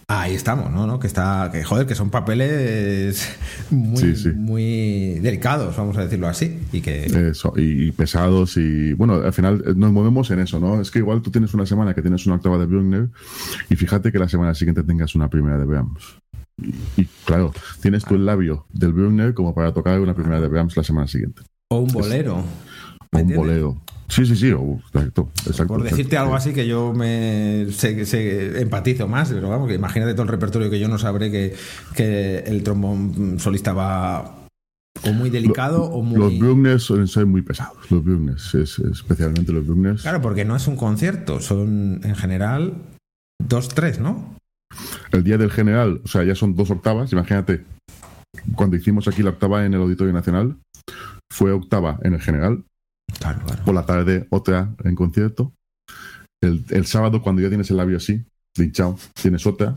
Ahí estamos, ¿no? ¿no? Que está, que joder, que son papeles muy, sí, sí. muy delicados, vamos a decirlo así, y que eso, y pesados y bueno, al final nos movemos en eso, ¿no? Es que igual tú tienes una semana que tienes una octava de Bruckner y fíjate que la semana siguiente tengas una primera de Brahms. Y, y claro, tienes tú el labio del Bruckner como para tocar una primera de Brahms la semana siguiente. O un bolero. O un bolero. Sí, sí, sí, oh, exacto, exacto. Por decirte exacto. algo así que yo me sé, sé, empatizo más, pero vamos, que imagínate todo el repertorio que yo no sabré que, que el trombón solista va o muy delicado Lo, o muy... Los Bruckners suelen ser muy pesados, los Bruckners, es, especialmente los Bruckners. Claro, porque no es un concierto, son en general dos, tres, ¿no? El día del general, o sea, ya son dos octavas, imagínate, cuando hicimos aquí la octava en el Auditorio Nacional, fue octava en el general. Claro, claro. Por la tarde otra en concierto. El, el sábado, cuando ya tienes el labio así, hinchado, tienes otra.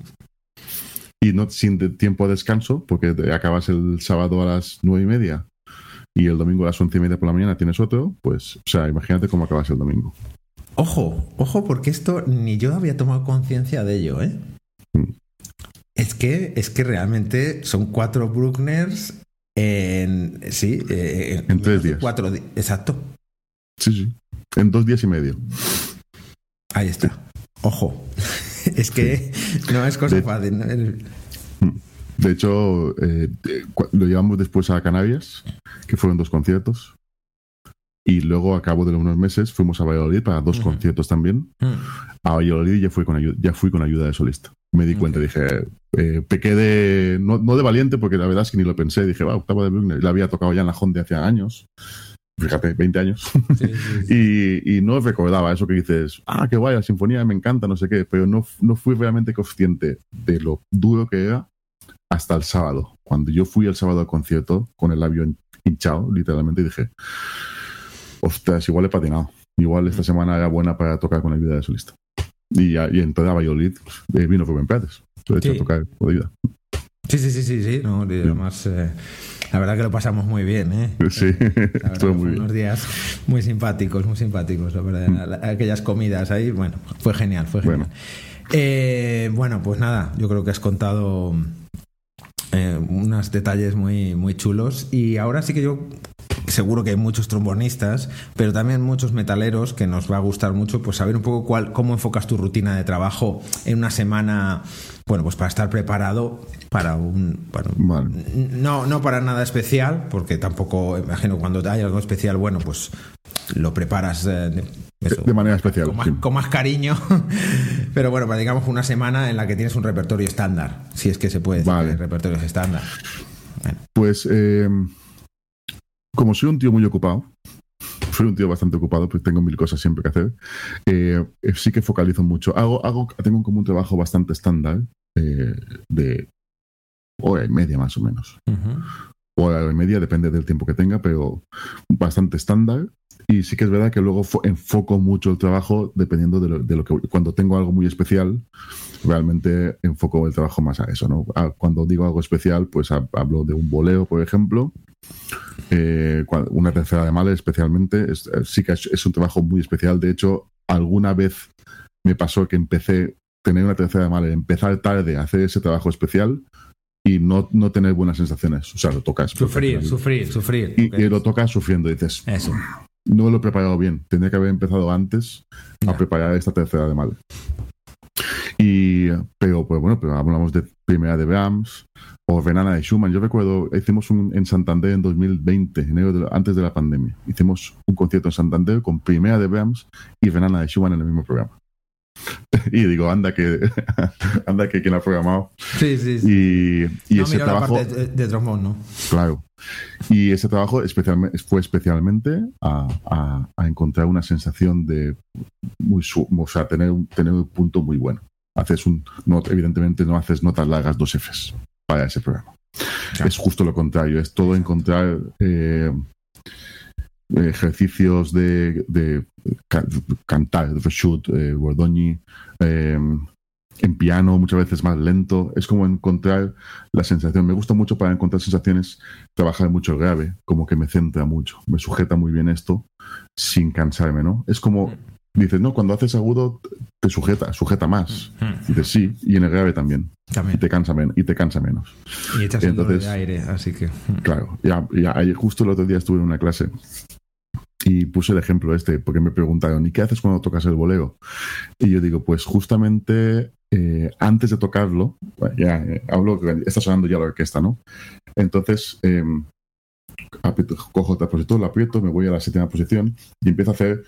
Y no sin de, tiempo de descanso, porque acabas el sábado a las nueve y media y el domingo a las once y media por la mañana tienes otro. Pues, o sea, imagínate cómo acabas el domingo. Ojo, ojo, porque esto ni yo había tomado conciencia de ello, ¿eh? Mm. Es que, es que realmente son cuatro Bruckners en. Sí, eh, en, en tres días. Cuatro di- exacto. Sí, sí. En dos días y medio. Ahí está. Ojo. Es que sí. No es cosa de, fácil. ¿no? De hecho, eh, lo llevamos después a Canarias, que fueron dos conciertos. Y luego, a cabo de unos meses, fuimos a Valladolid para dos uh-huh. conciertos también. Uh-huh. A Valladolid ya fui con ayuda, ya fui con ayuda de solista. Me di cuenta, okay. dije, eh, pequé de. No, no de valiente, porque la verdad es que ni lo pensé. Dije, va, octava de Bruckner. La había tocado ya en la Honda hace años. Fíjate, veinte años. Sí, sí, sí. y, y no recordaba eso que dices, ah, qué guay, la sinfonía me encanta, no sé qué, pero no, no fui realmente consciente de lo duro que era hasta el sábado. Cuando yo fui el sábado al concierto con el labio hinchado, literalmente, dije, ostras, igual he patinado. Igual esta semana era buena para tocar con ayuda de solista. Y, y entonces a Valladolid eh, vino Rubén Pérez. De hecho, sí. a tocar con ayuda. Sí, sí, sí, sí, sí. No, además, eh, la verdad que lo pasamos muy bien, ¿eh? Sí, estuvo muy bien. Unos días muy simpáticos, muy simpáticos, la verdad. Mm. Aquellas comidas ahí, bueno, fue genial, fue genial. Bueno, eh, bueno pues nada, yo creo que has contado eh, unos detalles muy, muy chulos y ahora sí que yo... Seguro que hay muchos trombonistas, pero también muchos metaleros que nos va a gustar mucho pues saber un poco cuál, cómo enfocas tu rutina de trabajo en una semana, bueno, pues para estar preparado para un... Para un vale. no, no para nada especial, porque tampoco, imagino, cuando hay algo especial, bueno, pues lo preparas eh, de, eso, de manera especial. Con más, sí. con más cariño, pero bueno, para digamos una semana en la que tienes un repertorio estándar, si es que se puede decir vale. que repertorios estándar. Bueno. Pues... Eh... Como soy un tío muy ocupado, soy un tío bastante ocupado, pues tengo mil cosas siempre que hacer, eh, sí que focalizo mucho. Hago, hago, tengo como un trabajo bastante estándar, eh, de hora y media más o menos. Uh-huh. Hora y media, depende del tiempo que tenga, pero bastante estándar. Y sí que es verdad que luego fo- enfoco mucho el trabajo dependiendo de lo, de lo que... Cuando tengo algo muy especial, realmente enfoco el trabajo más a eso, ¿no? A, cuando digo algo especial, pues a, hablo de un boleo, por ejemplo. Eh, una tercera de Mahler especialmente es, sí que es, es un trabajo muy especial. De hecho, alguna vez me pasó que empecé tener una tercera de Mahler, empezar tarde a hacer ese trabajo especial y no, no tener buenas sensaciones. O sea, lo tocas sufrir, sufrir, sufrir y, y lo tocas sufriendo y dices, eso no lo he preparado bien, tendría que haber empezado antes a yeah. preparar esta tercera de Mahler. Y pero pues bueno, pero hablamos de primera de Brahms o Renana de Schumann. Yo recuerdo, hicimos un en Santander en dos mil veinte, enero de, antes de la pandemia. Hicimos un concierto en Santander con primera de Brahms y Renana de Schumann en el mismo programa. Y digo, anda que anda que quien ha programado. Sí, sí, sí. Y, y no, ese mira trabajo la parte de, de trombón, ¿no? Claro. Y ese trabajo especialmente, fue especialmente a, a, a encontrar una sensación de muy su, o sea, tener un, tener un punto muy bueno. Haces un no, evidentemente no haces notas largas dos Fs para ese programa. Claro. Es justo lo contrario, es todo encontrar eh, ejercicios de, de can, cantar, de shoot, eh, Bordogni, eh, en piano, muchas veces más lento. Es como encontrar la sensación. Me gusta mucho para encontrar sensaciones trabajar mucho el grave, como que me centra mucho, me sujeta muy bien esto sin cansarme, ¿no? Es como, dices, no, cuando haces agudo te sujeta, sujeta más de sí, y en el grave también. También. Y te cansa menos. Y te cansa menos. Y echas el doble de aire, así que. Claro, ya, ya ayer, justo el otro día estuve en una clase y puse el ejemplo este, porque me preguntaron, ¿y qué haces cuando tocas el boleo? Y yo digo, pues justamente eh, antes de tocarlo, bueno, ya eh, hablo, está sonando ya la orquesta, ¿no? Entonces, eh, aprieto, cojo otra posición, lo aprieto, me voy a la séptima posición y empiezo a hacer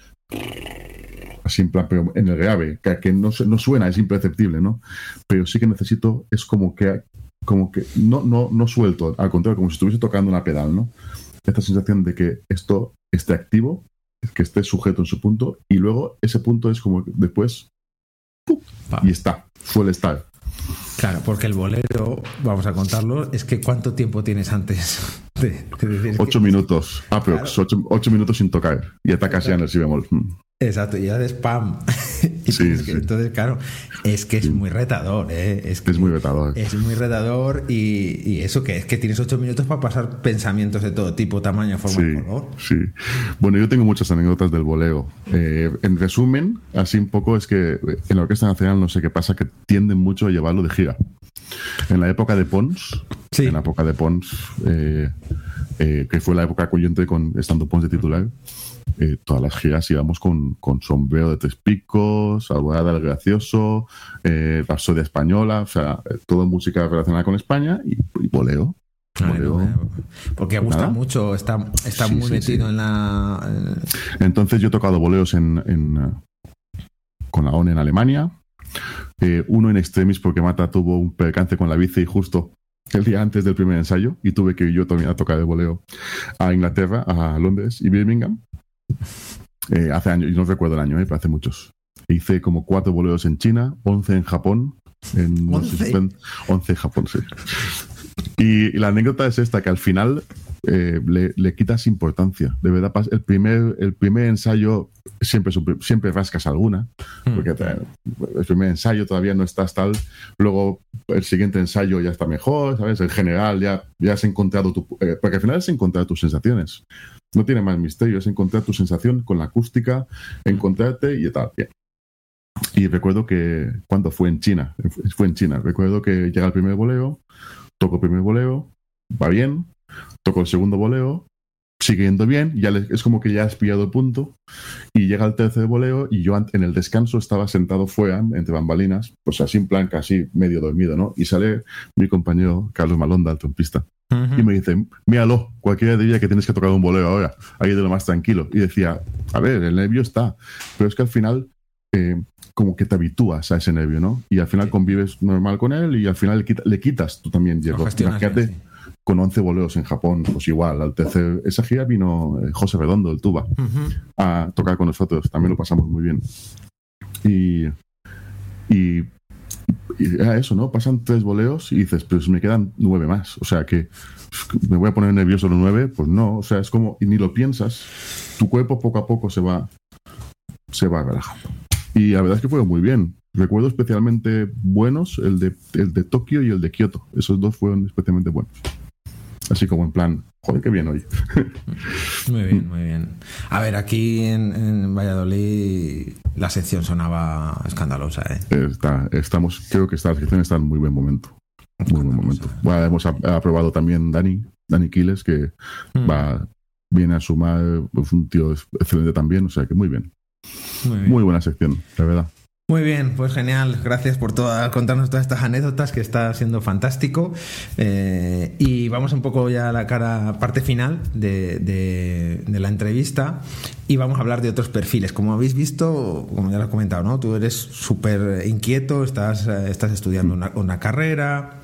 así en plan, pero en el grave, que, que no, no suena, es imperceptible, ¿no? Pero sí que necesito, es como que, como que no, no, no suelto, al contrario, como si estuviese tocando una pedal, ¿no? Esta sensación de que esto esté activo, que esté sujeto en su punto, y luego ese punto es como después, ¡pum! Y está, suele estar. Claro, porque el bolero, vamos a contarlo, es que ¿cuánto tiempo tienes antes de, de decir? Ocho que... minutos, aprox, claro. ocho, ocho minutos sin tocar, y atacas ya en el si bemol. Exacto, y ya de spam. Sí, sí. Que, entonces, claro, es que es sí. muy retador, ¿eh? Es, que es muy retador. Es muy retador y, y eso que es que tienes ocho minutos para pasar pensamientos de todo tipo, tamaño, forma sí, y color. Sí. Bueno, yo tengo muchas anécdotas del boleo. Eh, en resumen, así un poco, es que en la Orquesta Nacional no sé qué pasa, que tienden mucho a llevarlo de gira. En la época de Pons, sí. en la época de Pons, eh, eh, que fue la época coyente con estando Pons de titular, Eh, todas las giras íbamos con, con sombrero de tres picos, Alborada del Gracioso, eh, Rapsodia Española, o sea, eh, toda música relacionada con España y, y boleo. Claro, porque gusta nada. mucho, está, está sí, muy sí, metido sí. en la... Entonces yo he tocado boleos en, en, con la O N en Alemania, eh, uno en extremis porque Mata tuvo un percance con la bici y justo el día antes del primer ensayo y tuve que ir yo también a tocar el boleo a Inglaterra, a Londres y Birmingham. Eh, hace años, y no recuerdo el año, eh, pero hace muchos. Hice como cuatro boleos en China, once en Japón. En, ¿once? No sé, once en Japón, sí. Y, y la anécdota es esta, que al final eh, le, le quitas importancia. De verdad, el primer, el primer ensayo siempre, siempre rascas alguna, porque te, el primer ensayo todavía no estás tal. Luego el siguiente ensayo ya está mejor, ¿sabes? En general ya, ya has encontrado tu... Eh, porque al final es encontrar tus sensaciones. No tiene más misterio, es encontrar tu sensación con la acústica, encontrarte y tal. Bien. Y recuerdo que, cuando fue en China, fue en China, recuerdo que llega el primer boleo, toco el primer boleo, va bien, toco el segundo boleo, sigue yendo bien, ya le, es como que ya has pillado el punto, y llega el tercer boleo y yo en el descanso estaba sentado fuera, entre bambalinas, pues así en plan casi medio dormido, ¿no? Y sale mi compañero Carlos Malonda, el trompista, uh-huh. y me dice, míralo, cualquiera diría que tienes que tocar un boleo ahora, ahí de lo más tranquilo. Y decía, a ver, el nervio está, pero es que al final eh, como que te habitúas a ese nervio, ¿no? Y al final sí. convives normal con él y al final le, quita, le quitas tú también, Diego. Imagínate, sí. con once boleos en Japón, pues igual, al tercer, esa gira vino José Redondo, el tuba, uh-huh. a tocar con nosotros, también lo pasamos muy bien. Y, y, y era eso, ¿no? Pasan tres boleos y dices, pero me quedan nueve más, o sea que me voy a poner nervioso los nueve, pues no, o sea, es como, y ni lo piensas, tu cuerpo poco a poco se va, se va relajando. Y la verdad es que fueron muy bien. Recuerdo especialmente buenos el de, el de Tokio y el de Kioto. Esos dos fueron especialmente buenos. Así como en plan, joder, qué bien hoy. Muy bien, muy bien. A ver, aquí en, en Valladolid la sección sonaba escandalosa, ¿eh? Está, estamos, creo que esta sección está en muy buen momento. Muy buen momento. Bueno, hemos aprobado también Dani, Dani Quiles, que mm. va, viene a sumar, pues, un tío excelente también, o sea que muy bien. Muy, bien. Muy buena sección, la verdad. Muy bien, pues genial. Gracias por toda, contarnos todas estas anécdotas, que está siendo fantástico. Eh, y vamos un poco ya a la cara, parte final de, de, de la entrevista, y vamos a hablar de otros perfiles. Como habéis visto, como ya lo he comentado, ¿no? Tú eres súper inquieto, estás, estás estudiando una, una carrera.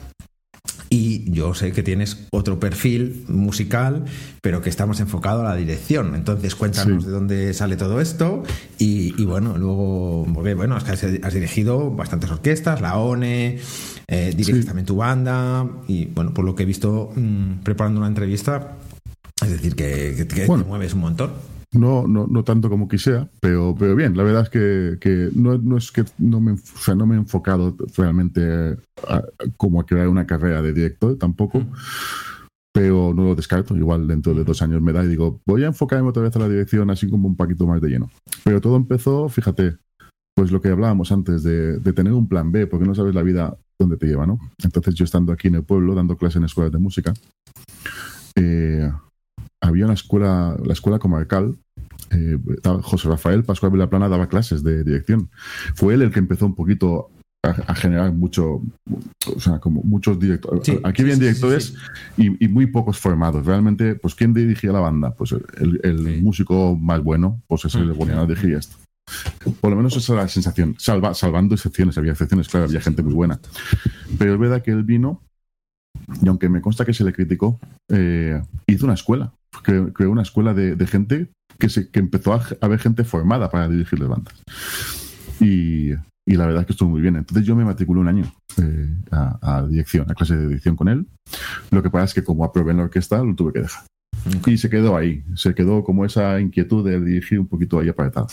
Y yo sé que tienes otro perfil musical, pero que está más enfocado a la dirección. Entonces, cuéntanos sí. de dónde sale todo esto. Y, y bueno, luego, porque bueno, es que has, has dirigido bastantes orquestas, la O N E, eh, diriges sí. también tu banda. Y bueno, por lo que he visto mmm, preparando una entrevista, es decir, que, que, que bueno. te mueves un montón. No, no, no tanto como quisiera, pero, pero bien, la verdad es que, que no, no es que no me, o sea, no me he enfocado realmente a, a, como a crear una carrera de director tampoco, mm. pero no lo descarto. Igual dentro de dos años me da y digo, voy a enfocarme otra vez a la dirección así como un poquito más de lleno. Pero todo empezó, fíjate, pues lo que hablábamos antes de, de tener un plan B, porque no sabes la vida dónde te lleva, ¿no? Entonces yo estando aquí en el pueblo, dando clases en escuelas de música, eh, había una escuela, la escuela comarcal, eh, José Rafael Pascual Vilaplana daba clases de dirección. Fue él el que empezó un poquito a, a generar mucho, o sea, como muchos directores. Sí, aquí habían sí, directores sí, sí, sí. Y, y muy pocos formados. Realmente, pues ¿quién dirigía la banda? Pues el, el sí. músico más bueno, pues ese le ponía a dirigir esto. Por lo menos esa era la sensación, salva, salvando excepciones, había excepciones, claro, había gente muy buena. Pero es verdad que él vino, y aunque me consta que se le criticó, eh, hizo una escuela, creó, creó una escuela de, de gente que, se, que empezó a, a ver gente formada para dirigir las bandas. Y, y la verdad es que estuvo muy bien. Entonces yo me matriculé un año eh, a, a dirección, a clase de dirección con él. Lo que pasa es que como aprobé en la orquesta, lo tuve que dejar. Y se quedó ahí, se quedó como esa inquietud de dirigir un poquito ahí apretado.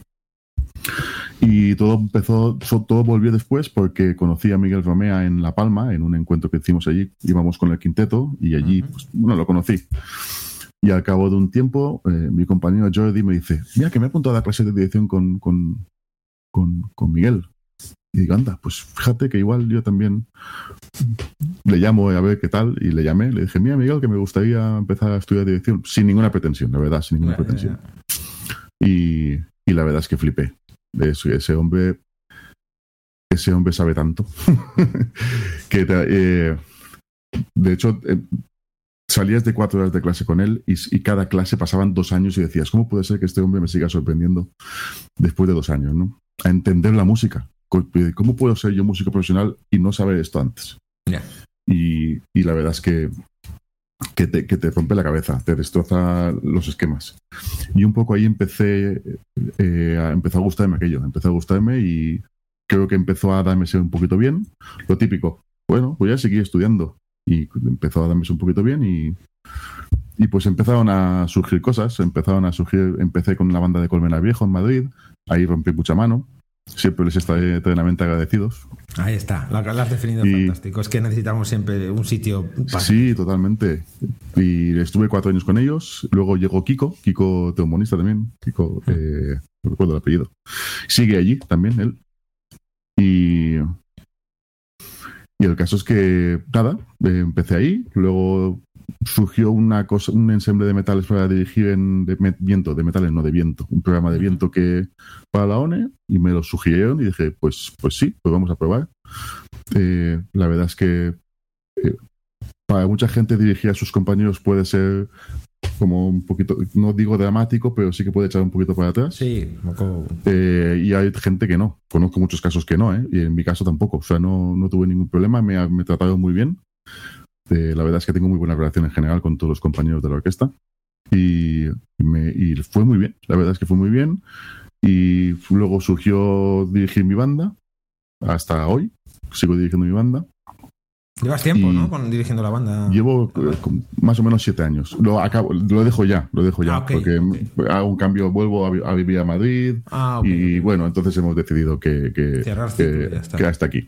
Y todo empezó, todo volvió después porque conocí a Miguel Romea en La Palma, en un encuentro que hicimos allí. Íbamos con el quinteto y allí, uh-huh. pues, bueno, lo conocí. Y al cabo de un tiempo, eh, mi compañero Jordi me dice, mira, que me he apuntado a la clase de dirección con, con, con, con Miguel. Y digo, anda, pues fíjate que igual yo también le llamo a ver qué tal. Y le llamé, le dije, mira, Miguel, que me gustaría empezar a estudiar dirección. Sin ninguna pretensión, la verdad, sin ninguna yeah, pretensión. Yeah. Y, y la verdad es que flipé. Ese, ese hombre ese hombre sabe tanto que eh, de hecho eh, salías de cuatro horas de clase con él y, y cada clase pasaban dos años y decías, ¿cómo puede ser que este hombre me siga sorprendiendo después de dos años, ¿no? A entender la música. ¿Cómo puedo ser yo músico profesional y no saber esto antes? Yeah. Y, y la verdad es que Que te, que te rompe la cabeza, te destroza los esquemas. Y un poco ahí empecé, eh, a, empezó a gustarme aquello, empezó a gustarme y creo que empezó a darme un poquito bien. Lo típico, bueno, pues ya seguí estudiando y empezó a darme un poquito bien y, y pues empezaron a surgir cosas, empezaron a surgir, empecé con la banda de Colmenar Viejo en Madrid, ahí rompí mucha mano. Siempre les estaré eternamente agradecidos. Ahí está, lo has definido y, fantástico. Es que necesitamos siempre un sitio para... Sí, totalmente. Y estuve cuatro años con ellos. Luego llegó Kiko, Kiko trombonista también. Kiko, eh, no recuerdo el apellido. Sigue allí también él. Y, y el caso es que, nada, eh, empecé ahí. Luego surgió una cosa, un ensemble de metales para dirigir en de me, viento, de metales, no de viento, un programa de viento que para la ONE, y me lo sugirieron y dije, pues, pues sí, pues vamos a probar. Eh, la verdad es que eh, para mucha gente dirigir a sus compañeros puede ser como un poquito, no digo dramático, pero sí que puede echar un poquito para atrás. Sí, poco... eh, y hay gente que no, conozco muchos casos que no, ¿eh? Y en mi caso tampoco, o sea, no, no tuve ningún problema, me, me trataron muy bien. Eh, la verdad es que tengo muy buena relación en general con todos los compañeros de la orquesta y, me, y fue muy bien, la verdad es que fue muy bien. Y luego surgió dirigir mi banda hasta hoy, sigo dirigiendo mi banda. Llevas tiempo, ¿no? Con dirigiendo la banda. Llevo eh, más o menos siete años. Lo acabo, lo dejo ya, lo dejo ya, ah, okay, porque okay. hago un cambio, vuelvo a, a vivir a Madrid ah, okay, y okay. bueno, entonces hemos decidido que, que, que, que hasta aquí.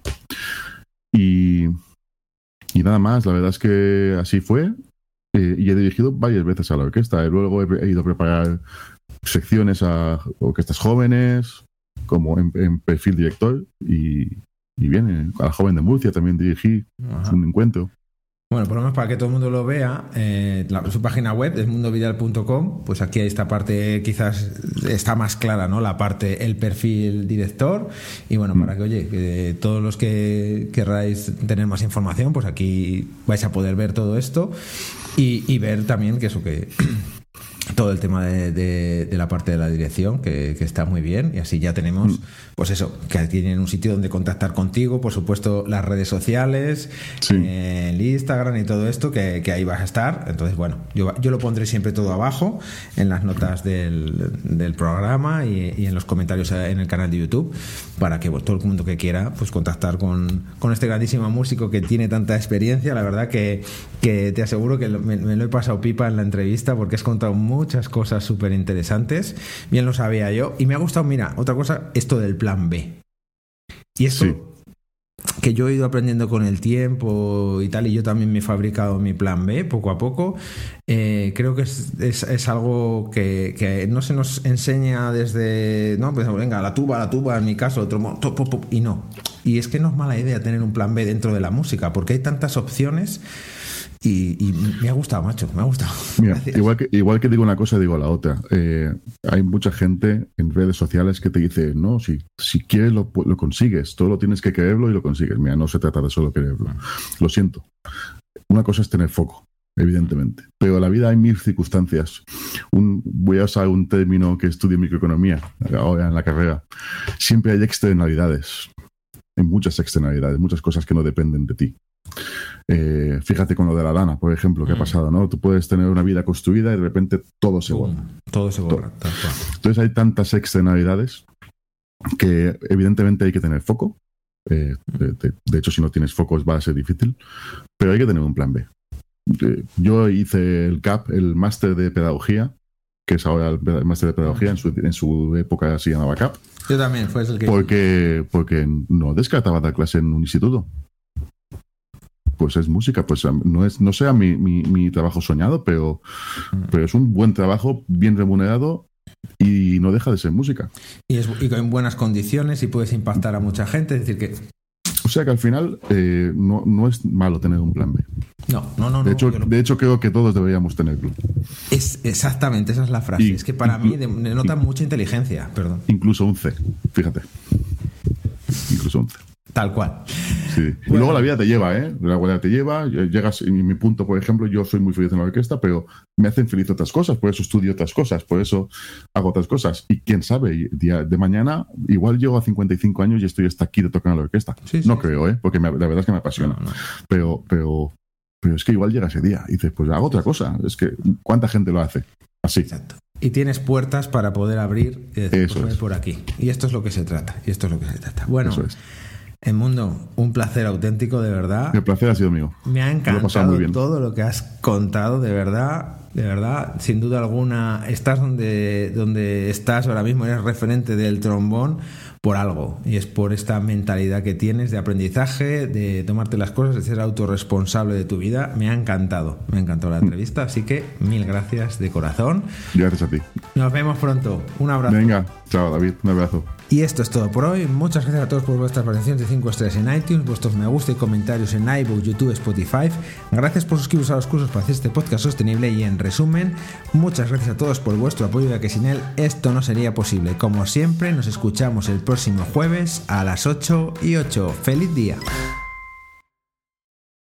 Y Y nada más, la verdad es que así fue. Eh, y he dirigido varias veces a la orquesta. Y luego he, he ido a preparar secciones a orquestas jóvenes, como en, en perfil director. Y, y bien, a la Joven de Murcia también dirigí Ajá. un encuentro. Bueno, por lo menos para que todo el mundo lo vea, eh, la, su página web es mundo vidal punto com, pues aquí esta parte quizás está más clara, ¿no? La parte, el perfil director, y bueno, mm. para que, oye, que todos los que querráis tener más información, pues aquí vais a poder ver todo esto y, y ver también que eso que... todo el tema de, de, de la parte de la dirección que, que está muy bien y así ya tenemos mm. pues eso, que tienen un sitio donde contactar contigo, por supuesto las redes sociales, sí. eh, el Instagram y todo esto que, que ahí vas a estar. Entonces bueno, yo, yo lo pondré siempre todo abajo en las notas del, del programa y, y en los comentarios en el canal de YouTube para que pues, todo el mundo que quiera pues contactar con, con este grandísimo músico que tiene tanta experiencia. La verdad que, que te aseguro que lo, me, me lo he pasado pipa en la entrevista porque has contado muchas cosas súper interesantes, bien lo sabía yo y me ha gustado, mira, otra cosa, esto del plan B y esto sí. que yo he ido aprendiendo con el tiempo y tal, y yo también me he fabricado mi plan B poco a poco. Eh, creo que es, es, es algo que, que no se nos enseña desde, no, pues venga, la tuba, la tuba, en mi caso, otro pop, pop, pop, y no. Y es que no es mala idea tener un plan B dentro de la música, porque hay tantas opciones. Y, y me ha gustado, macho, me ha gustado. Mira, igual que, igual que digo una cosa, digo la otra. Eh, hay mucha gente en redes sociales que te dice, no, si, si quieres lo, lo consigues, todo lo tienes que quererlo y lo consigues. Mira, no se trata de solo quererlo. Lo siento. Una cosa es tener foco, evidentemente. Pero en la vida hay mil circunstancias. Un, voy a usar un término que estudio microeconomía ahora en la carrera. Siempre hay externalidades. Hay muchas externalidades, muchas cosas que no dependen de ti. Eh, fíjate con lo de la lana, por ejemplo, que mm. ha pasado, ¿no? Tú puedes tener una vida construida y de repente todo se borra. Todo se borra. Todo. Entonces hay tantas externalidades que evidentemente hay que tener foco. Eh, de, de, de hecho, si no tienes foco va a ser difícil, pero hay que tener un plan B. Eh, yo hice el C A P, el máster de pedagogía, que es ahora el máster de pedagogía, en su, en su época se llamaba C A P. Yo también, fue el que... Porque, porque no descartaba dar clase en un instituto. Pues es música, pues no es no sea mi, mi, mi trabajo soñado, pero, mm. pero es un buen trabajo, bien remunerado y no deja de ser música. Y, es, y en buenas condiciones y puedes impactar a mucha gente, es decir que... O sea que al final eh, no, no es malo tener un plan B. No, no, no. De, no, hecho, lo... de hecho, creo que todos deberíamos tenerlo. Es, exactamente, esa es la frase. Y, es que para mí denota mucha inteligencia, perdón. Incluso un C, fíjate. Incluso un C. Tal cual. Sí. Bueno. Y luego la vida te lleva, ¿eh? La vida te lleva, llegas, en mi punto, por ejemplo, yo soy muy feliz en la orquesta, pero me hacen feliz otras cosas, por eso estudio otras cosas, por eso hago otras cosas. Y quién sabe, día de mañana, igual llego a cincuenta y cinco años y estoy hasta aquí de tocar en la orquesta. Sí, sí, no sí. creo, ¿eh? Porque me, la verdad es que me apasiona. No, no. Pero, pero, pero es que igual llega ese día y dices, pues hago otra cosa. Es que, ¿cuánta gente lo hace? Así. Exacto. Y tienes puertas para poder abrir y decir, eso pues es. por aquí. Y esto es lo que se trata. Y esto es lo que se trata. Bueno. Eso es. Edmundo, un placer auténtico, de verdad. El placer ha sido mío. Me ha encantado muy bien. Todo lo que has contado, de verdad, de verdad, sin duda alguna, estás donde, donde estás ahora mismo, eres referente del trombón por algo, y es por esta mentalidad que tienes de aprendizaje, de tomarte las cosas, de ser autorresponsable de tu vida. Me ha encantado, me ha encantado la entrevista, así que mil gracias de corazón. Gracias a ti. Nos vemos pronto. Un abrazo. Venga, chao David, un abrazo. Y esto es todo por hoy. Muchas gracias a todos por vuestras valoraciones de cinco estrellas en iTunes, vuestros me gusta y comentarios en iVoox, YouTube, Spotify. Gracias por suscribiros a los cursos para hacer este podcast sostenible y, en resumen, muchas gracias a todos por vuestro apoyo, ya que sin él esto no sería posible. Como siempre, nos escuchamos el próximo jueves a las ocho y ocho. ¡Feliz día!